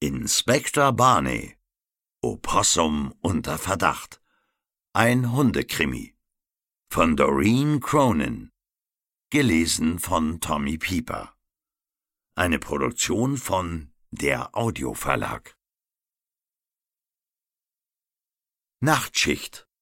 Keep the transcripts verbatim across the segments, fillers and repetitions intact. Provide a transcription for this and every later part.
Inspektor Barney. Opossum unter Verdacht. Ein Hundekrimi. Von Doreen Cronin. Gelesen von Tommy Pieper. Eine Produktion von Der Audioverlag. Nachtschicht.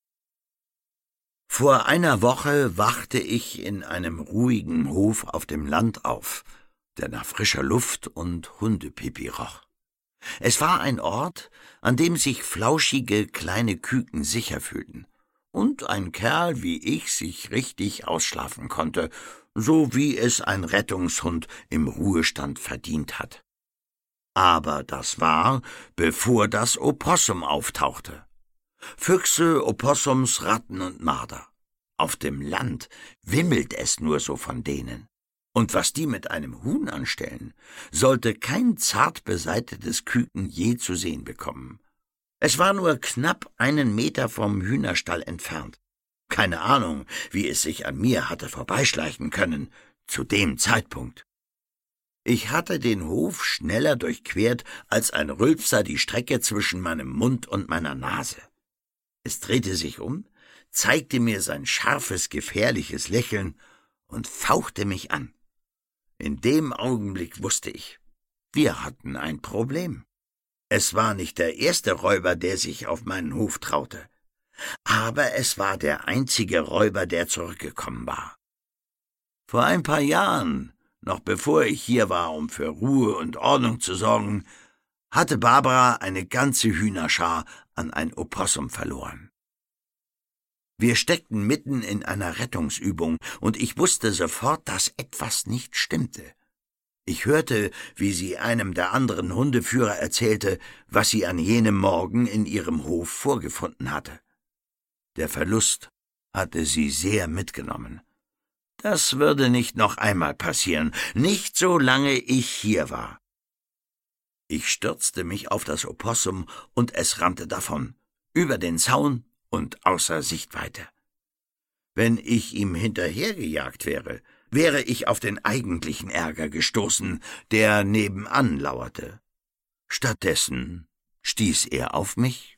Vor einer Woche wachte ich in einem ruhigen Hof auf dem Land auf, der nach frischer Luft und Hundepipi roch. Es war ein Ort, an dem sich flauschige kleine Küken sicher fühlten und ein Kerl wie ich sich richtig ausschlafen konnte, so wie es ein Rettungshund im Ruhestand verdient hat. Aber das war, bevor das Opossum auftauchte. Füchse, Opossums, Ratten und Marder. Auf dem Land wimmelt es nur so von denen. Und was die mit einem Huhn anstellen, sollte kein zart beseitetes Küken je zu sehen bekommen. Es war nur knapp einen Meter vom Hühnerstall entfernt. Keine Ahnung, wie es sich an mir hatte vorbeischleichen können, zu dem Zeitpunkt. Ich hatte den Hof schneller durchquert, als ein Rülpser die Strecke zwischen meinem Mund und meiner Nase. Es drehte sich um, zeigte mir sein scharfes, gefährliches Lächeln und fauchte mich an. In dem Augenblick wusste ich, wir hatten ein Problem. Es war nicht der erste Räuber, der sich auf meinen Hof traute, aber es war der einzige Räuber, der zurückgekommen war. Vor ein paar Jahren, noch bevor ich hier war, um für Ruhe und Ordnung zu sorgen, hatte Barbara eine ganze Hühnerschar an ein Opossum verloren. Wir steckten mitten in einer Rettungsübung, und ich wusste sofort, dass etwas nicht stimmte. Ich hörte, wie sie einem der anderen Hundeführer erzählte, was sie an jenem Morgen in ihrem Hof vorgefunden hatte. Der Verlust hatte sie sehr mitgenommen. Das würde nicht noch einmal passieren, nicht solange ich hier war. Ich stürzte mich auf das Opossum, und es rannte davon, über den Zaun und außer Sichtweite. Wenn ich ihm hinterhergejagt wäre, wäre ich auf den eigentlichen Ärger gestoßen, der nebenan lauerte. Stattdessen stieß er auf mich